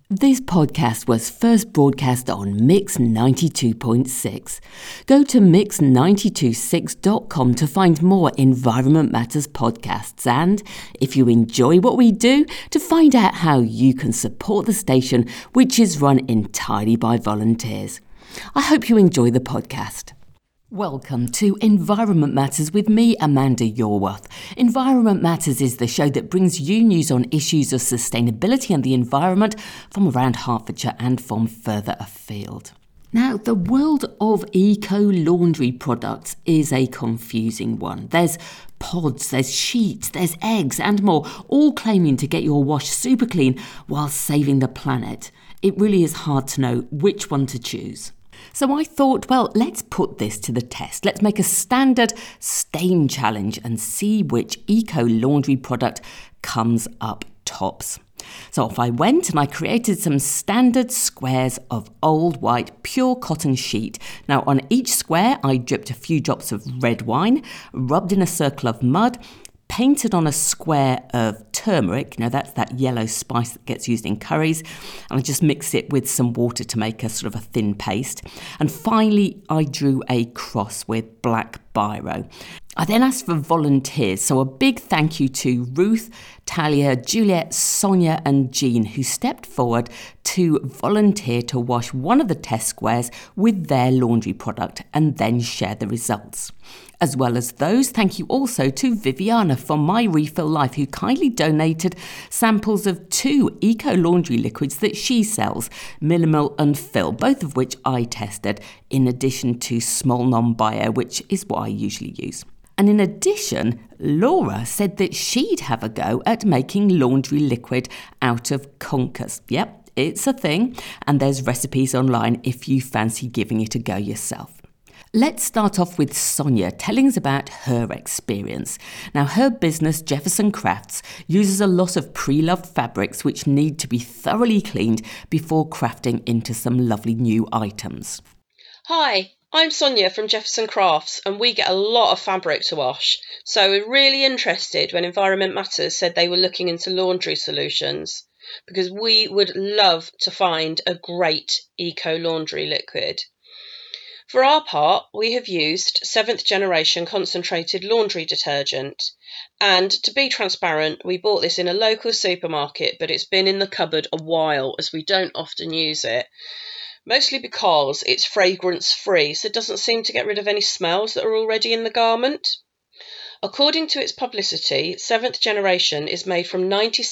This podcast was first broadcast on Mix 92.6. Go to mix926.com to find more Environment Matters podcasts and, if you enjoy what we do, to find out how you can support the station, which is run entirely by volunteers. I hope you enjoy the podcast. Welcome to Environment Matters with me, Amanda Yorworth. Environment Matters is the show that brings you news on issues of sustainability and the environment from around Hertfordshire and from further afield. Now, the world of eco-laundry products is a confusing one. There's pods, there's sheets, there's eggs and more, all claiming to get your wash super clean while saving the planet. It really is hard to know which one to choose. So I thought, well, let's put this to the test. Let's make a standard stain challenge and see which eco-laundry product comes up tops. So off I went and I created some standard squares of old white pure cotton sheet. Now on each square I dripped a few drops of red wine, rubbed in a circle of mud, painted on a square of turmeric. Now that's that yellow spice that gets used in curries, and I just mix it with some water to make a sort of a thin paste. And finally I drew a cross with black biro. I then asked for volunteers, so a big thank you to Ruth, Talia, Juliet, Sonia and Jean, who stepped forward to volunteer to wash one of the test squares with their laundry product and then share the results. As well as those, thank you also to Viviana from My Refill Life, who kindly donated samples of 2 eco-laundry liquids that she sells, Minimal and Fill, both of which I tested, in addition to Small Non-Bio, which is what I usually use. And in addition, Laura said that she'd have a go at making laundry liquid out of conkers. Yep, it's a thing, and there's recipes online if you fancy giving it a go yourself. Let's start off with Sonia telling us about her experience. Now, her business, Jefferson Crafts, uses a lot of pre-loved fabrics which need to be thoroughly cleaned before crafting into some lovely new items. Hi, I'm Sonia from Jefferson Crafts, and we get a lot of fabric to wash. So we're really interested when Environment Matters said they were looking into laundry solutions, because we would love to find a great eco-laundry liquid. For our part, we have used 7th generation concentrated laundry detergent. And to be transparent, we bought this in a local supermarket, but it's been in the cupboard a while as we don't often use it. Mostly because it's fragrance free, so it doesn't seem to get rid of any smells that are already in the garment. According to its publicity, 7th generation is made from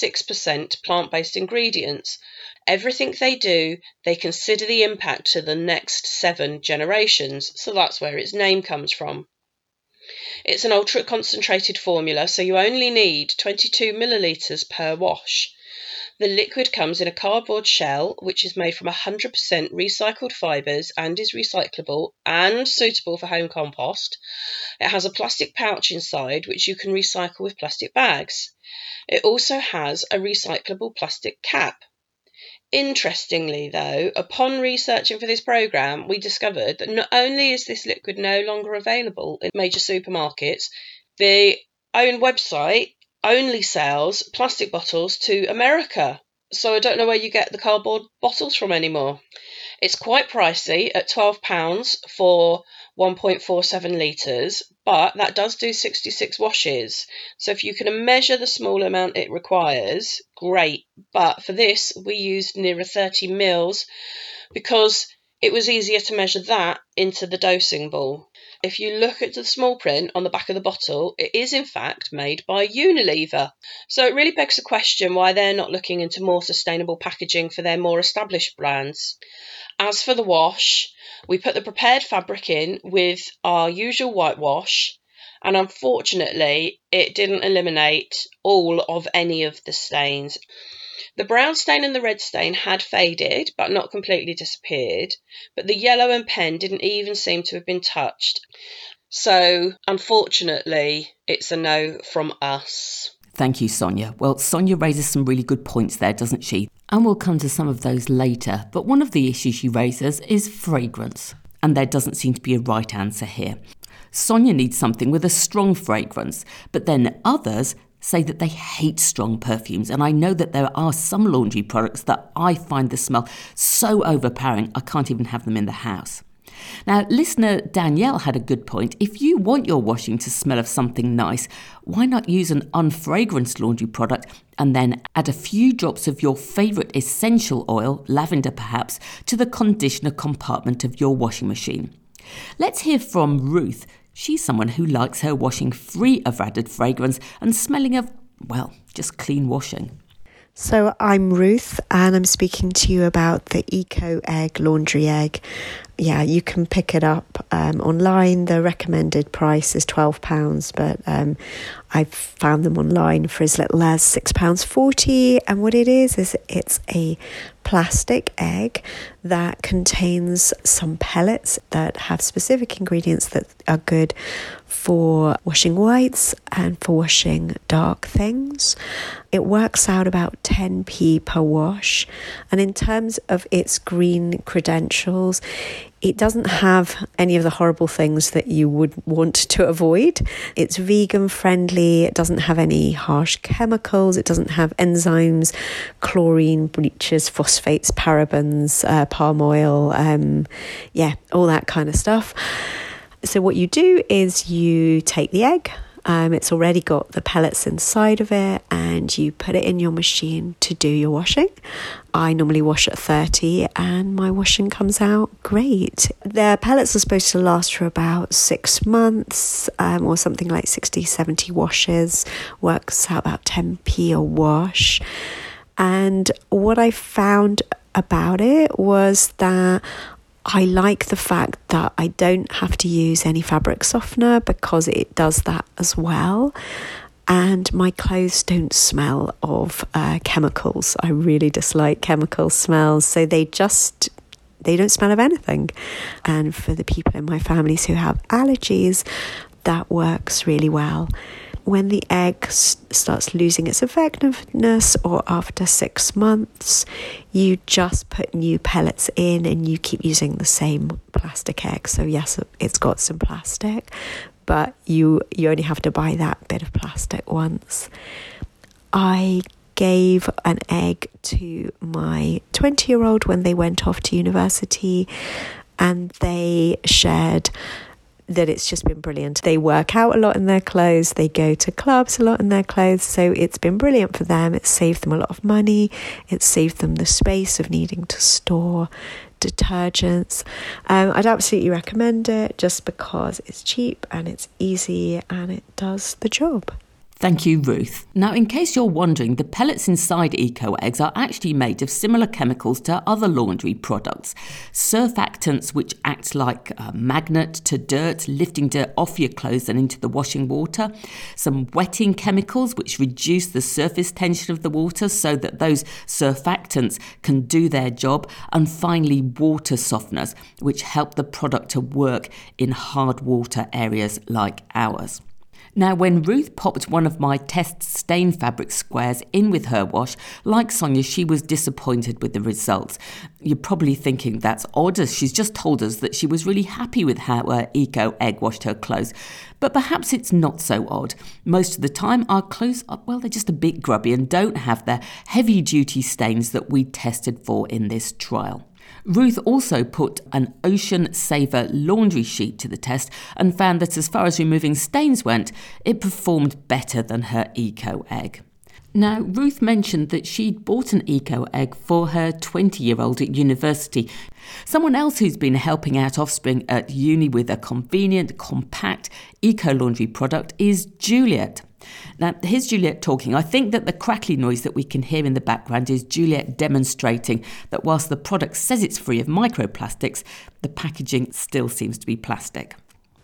96% plant-based ingredients. Everything they do, they consider the impact to the next 7 generations, so that's where its name comes from. It's an ultra-concentrated formula, so you only need 22 millilitres per wash. The liquid comes in a cardboard shell, which is made from 100% recycled fibres and is recyclable and suitable for home compost. It has a plastic pouch inside, which you can recycle with plastic bags. It also has a recyclable plastic cap. Interestingly, though, upon researching for this programme, we discovered that not only is this liquid no longer available in major supermarkets, the own website only sells plastic bottles to America. So I don't know where you get the cardboard bottles from anymore. It's quite pricey at £12 for 1.47 litres, but that does do 66 washes. So if you can measure the small amount it requires, great. But for this, we used nearer 30 mils because it was easier to measure that into the dosing ball. If you look at the small print on the back of the bottle, it is in fact made by Unilever. So it really begs the question why they're not looking into more sustainable packaging for their more established brands. As for the wash, we put the prepared fabric in with our usual whitewash, and unfortunately it didn't eliminate all of any of the stains. The brown stain and the red stain had faded, but not completely disappeared, but the yellow and pen didn't even seem to have been touched. So, unfortunately, it's a no from us. Thank you, Sonia. Well, Sonia raises some really good points there, doesn't she? And we'll come to some of those later, but one of the issues she raises is fragrance. And there doesn't seem to be a right answer here. Sonia needs something with a strong fragrance, but then others say that they hate strong perfumes, and I know that there are some laundry products that I find the smell so overpowering I can't even have them in the house. Now, listener Danielle had a good point. If you want your washing to smell of something nice, why not use an unfragranced laundry product and then add a few drops of your favourite essential oil, lavender perhaps, to the conditioner compartment of your washing machine? Let's hear from Ruth. She's someone who likes her washing free of added fragrance and smelling of, well, just clean washing. So I'm Ruth, and I'm speaking to you about the Eco Egg laundry egg. Yeah, you can pick it up online. The recommended price is £12, but I've found them online for as little as £6.40. And what it is it's a plastic egg that contains some pellets that have specific ingredients that are good for washing whites and for washing dark things. It works out about 10p per wash. And in terms of its green credentials, it doesn't have any of the horrible things that you would want to avoid. It's vegan friendly. It doesn't have any harsh chemicals. It doesn't have enzymes, chlorine, bleaches, phosphates, parabens, palm oil, all that kind of stuff. So what you do is you take the egg. It's already got the pellets inside of it, and you put it in your machine to do your washing. I normally wash at 30 and my washing comes out great. The pellets are supposed to last for about 6 months or something like 60, 70 washes. Works out about 10p a wash. And what I found about it was that I like the fact that I don't have to use any fabric softener because it does that as well. And my clothes don't smell of chemicals. I really dislike chemical smells. So they don't smell of anything. And for the people in my families who have allergies, that works really well. When the egg starts losing its effectiveness, or after 6 months, you just put new pellets in and you keep using the same plastic egg. So yes, it's got some plastic, but you only have to buy that bit of plastic once. I gave an egg to my 20-year-old when they went off to university, and they shared that it's just been brilliant. They work out a lot in their clothes, they go to clubs a lot in their clothes, so it's been brilliant for them. It saved them a lot of money, it saved them the space of needing to store detergents. I'd absolutely recommend it just because it's cheap and it's easy and it does the job. Thank you, Ruth. Now, in case you're wondering, the pellets inside Eco Eggs are actually made of similar chemicals to other laundry products. Surfactants, which act like a magnet to dirt, lifting dirt off your clothes and into the washing water. Some wetting chemicals, which reduce the surface tension of the water so that those surfactants can do their job. And finally, water softeners, which help the product to work in hard water areas like ours. Now, when Ruth popped one of my test stain fabric squares in with her wash, like Sonia, she was disappointed with the results. You're probably thinking that's odd, as she's just told us that she was really happy with how her Eco Egg washed her clothes. But perhaps it's not so odd. Most of the time, our clothes are, they're just a bit grubby and don't have the heavy-duty stains that we tested for in this trial. Ruth also put an Ocean Saver laundry sheet to the test and found that as far as removing stains went, it performed better than her Eco Egg. Now, Ruth mentioned that she'd bought an Eco Egg for her 20-year-old at university. Someone else who's been helping out offspring at uni with a convenient, compact eco laundry product is Juliet. Now, here's Juliet talking. I think that the crackly noise that we can hear in the background is Juliet demonstrating that whilst the product says it's free of microplastics, the packaging still seems to be plastic.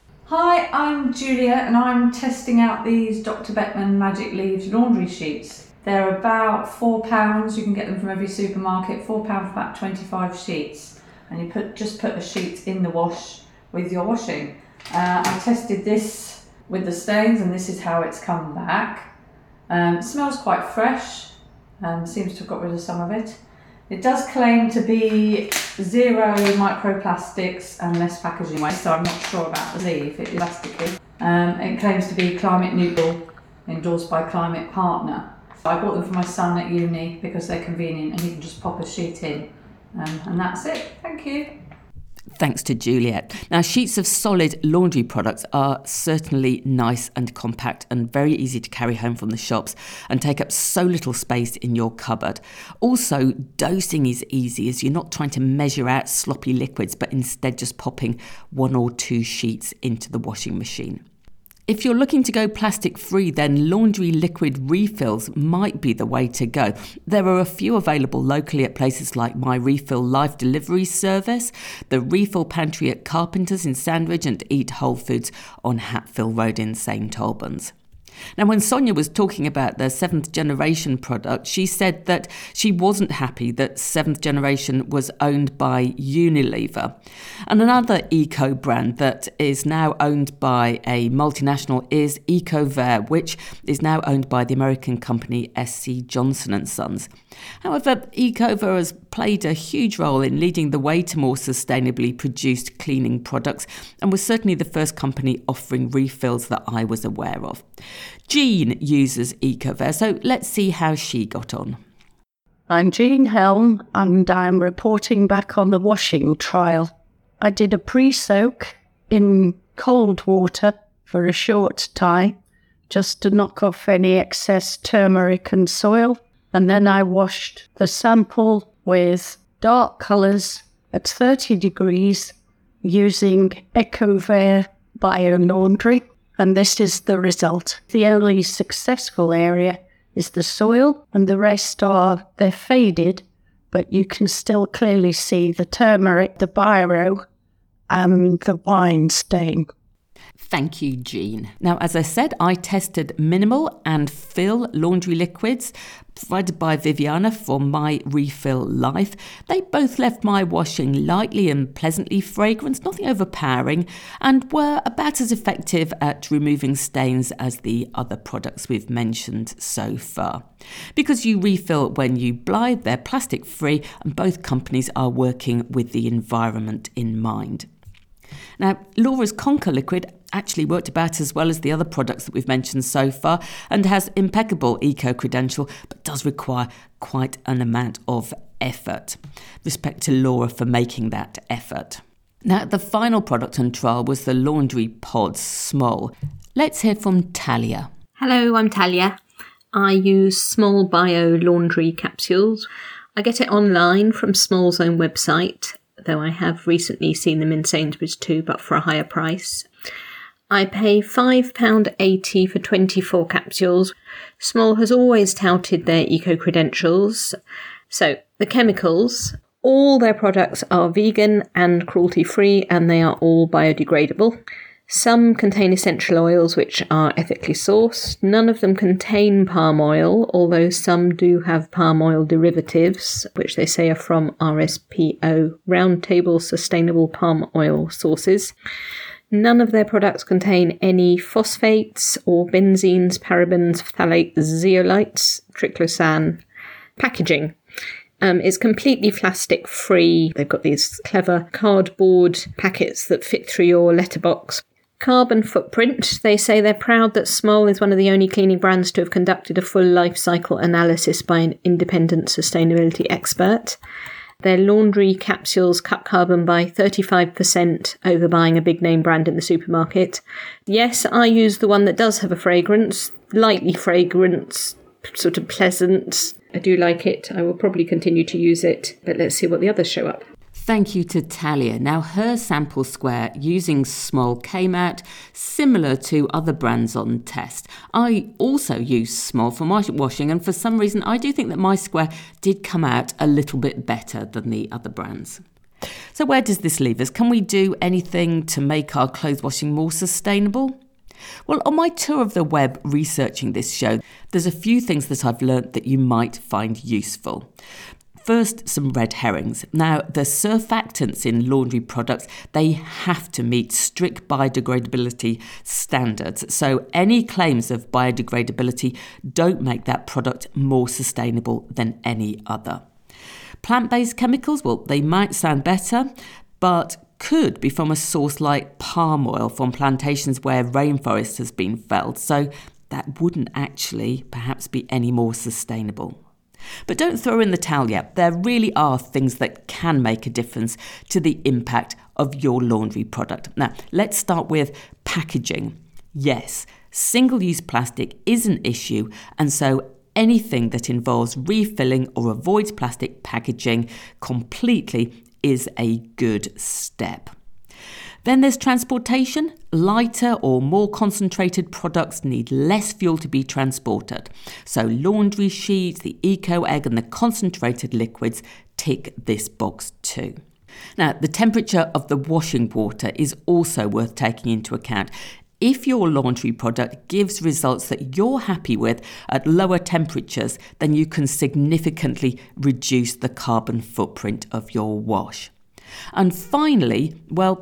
Hi, I'm Juliet and I'm testing out these Dr. Beckman Magic Leaves laundry sheets. They're about £4. You can get them from every supermarket. £4 for about 25 sheets. And you just put the sheets in the wash with your washing. I tested this with the stains and this is how it's come back. It smells quite fresh, seems to have got rid of some of it. It does claim to be 0 microplastics and less packaging waste, so I'm not sure about the leaf, it is plasticky. It claims to be climate neutral endorsed by Climate Partner. I bought them for my son at uni because they're convenient and you can just pop a sheet in. And that's it. Thank you. Thanks to Juliet. Now, sheets of solid laundry products are certainly nice and compact and very easy to carry home from the shops and take up so little space in your cupboard. Also, dosing is easy as you're not trying to measure out sloppy liquids, but instead just popping 1 or 2 sheets into the washing machine. If you're looking to go plastic free, then laundry liquid refills might be the way to go. There are a few available locally at places like My Refill Life Delivery Service, the Refill Pantry at Carpenters in Sandridge, and Eat Whole Foods on Hatfield Road in St Albans. Now, when Sonia was talking about the 7th generation product, she said that she wasn't happy that 7th generation was owned by Unilever. And another eco brand that is now owned by a multinational is EcoVer, which is now owned by the American company SC Johnson & Sons. However, EcoVer has played a huge role in leading the way to more sustainably produced cleaning products and was certainly the first company offering refills that I was aware of. Jean uses EcoVer, so let's see how she got on. I'm Jean Helm and I'm reporting back on the washing trial. I did a pre-soak in cold water for a short time just to knock off any excess turmeric and soil, and then I washed the sample with dark colours at 30 degrees using EcoVer Bio Laundry. And this is the result. The only successful area is the soil, and the rest they're faded, but you can still clearly see the turmeric, the biro, and the wine stain. Thank you, Jean. Now, as I said, I tested Minimal and Fill laundry liquids provided by Viviana for My Refill Life. They both left my washing lightly and pleasantly fragrant, nothing overpowering, and were about as effective at removing stains as the other products we've mentioned so far. Because you refill when you blind, they're plastic free, and both companies are working with the environment in mind. Now, Laura's Conquer liquid actually worked about as well as the other products that we've mentioned so far and has impeccable eco-credential, but does require quite an amount of effort. Respect to Laura for making that effort. Now, the final product on trial was the Laundry Pods Smol. Let's hear from Talia. Hello, I'm Talia. I use Smol Bio laundry capsules. I get it online from Smol's own website, though I have recently seen them in Sainsbury's too, but for a higher price. I pay £5.80 for 24 capsules. Smol has always touted their eco-credentials. So, the chemicals, all their products are vegan and cruelty-free, and they are all biodegradable. Some contain essential oils which are ethically sourced. None of them contain palm oil, although some do have palm oil derivatives, which they say are from RSPO, Roundtable Sustainable Palm Oil Sources. None of their products contain any phosphates or benzenes, parabens, phthalates, zeolites, triclosan. Packaging. It's completely plastic free. They've got these clever cardboard packets that fit through your letterbox. Carbon footprint. They say they're proud that Smol is one of the only cleaning brands to have conducted a full life cycle analysis by an independent sustainability expert. Their laundry capsules cut carbon by 35% over buying a big name brand in the supermarket. Yes, I use the one that does have a fragrance, lightly fragrance, sort of pleasant. I do like it. I will probably continue to use it, but let's see what the others show up. Thank you to Talia. Now, her sample square using Smol came out similar to other brands on test. I also use Smol for my washing, and for some reason I do think that my square did come out a little bit better than the other brands. So where does this leave us? Can we do anything to make our clothes washing more sustainable? Well, on my tour of the web researching this show, there's a few things that I've learnt that you might find useful. First, some red herrings. Now, the surfactants in laundry products, they have to meet strict biodegradability standards. So any claims of biodegradability don't make that product more sustainable than any other. Plant-based chemicals, well, they might sound better, but could be from a source like palm oil from plantations where rainforest has been felled. So that wouldn't actually perhaps be any more sustainable. But don't throw in the towel yet. There really are things that can make a difference to the impact of your laundry product. Now, let's start with packaging. Yes, single-use plastic is an issue, and so anything that involves refilling or avoids plastic packaging completely is a good step. Then there's transportation. Lighter or more concentrated products need less fuel to be transported. So laundry sheets, the Eco Egg and the concentrated liquids tick this box too. Now, the temperature of the washing water is also worth taking into account. If your laundry product gives results that you're happy with at lower temperatures, then you can significantly reduce the carbon footprint of your wash. And finally,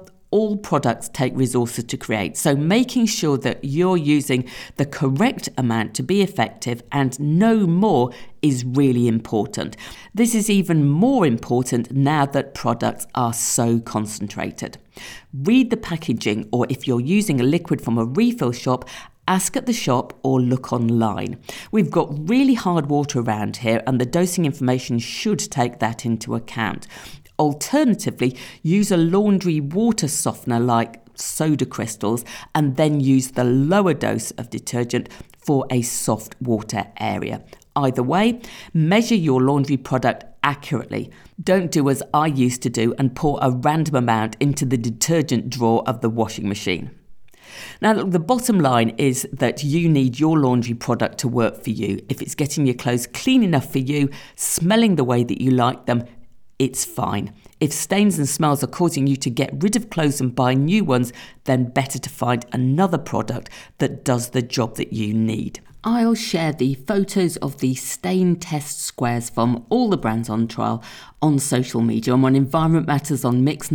all products take resources to create, so making sure that you're using the correct amount to be effective and no more is really important. This is even more important now that products are so concentrated. Read the packaging, or if you're using a liquid from a refill shop, ask at the shop or look online. We've got really hard water around here, and the dosing information should take that into account. Alternatively, use a laundry water softener like soda crystals and then use the lower dose of detergent for a soft water area. Either way, measure your laundry product accurately. Don't do as I used to do and pour a random amount into the detergent drawer of the washing machine. Now, look, the bottom line is that you need your laundry product to work for you. If it's getting your clothes clean enough for you, smelling the way that you like them, it's fine. If stains and smells are causing you to get rid of clothes and buy new ones, then better to find another product that does the job that you need. I'll share the photos of the stain test squares from all the brands on trial on social media. I'm on Environment Matters on Mix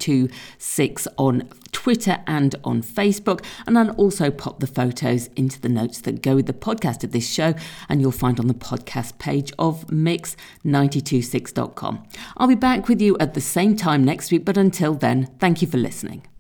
92.6 on Twitter and on Facebook, and I'll also pop the photos into the notes that go with the podcast of this show, and you'll find on the podcast page of mix926.com. I'll be back with you at the same time next week, but until then, thank you for listening.